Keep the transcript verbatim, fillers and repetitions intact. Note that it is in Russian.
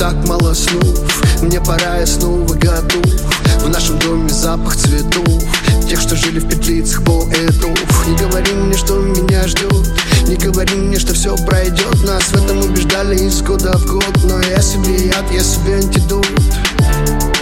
так мало снов. Мне пора, я снова готов. В нашем доме запах цветов, тех, что жили в петлицах поэтов. Не говори мне, что меня ждет, не говори мне, что все пройдет. Нас в этом убеждали из года в год, но я себе яд, я себе антидот.